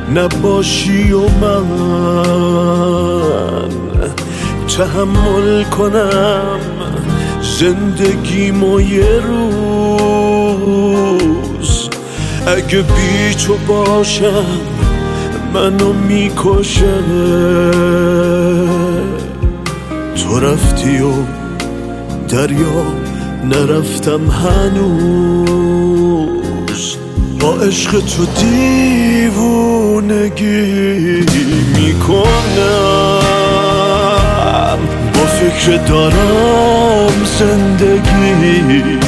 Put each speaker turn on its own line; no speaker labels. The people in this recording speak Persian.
نباشی و من تحمل کنم زندگیمو یه روز. اگه بی تو باشم منو میکشه. تو رفتی و دریا نرفتم هنوز. با عشق تو دیوونگی میکنم. با فکر دارم زندگی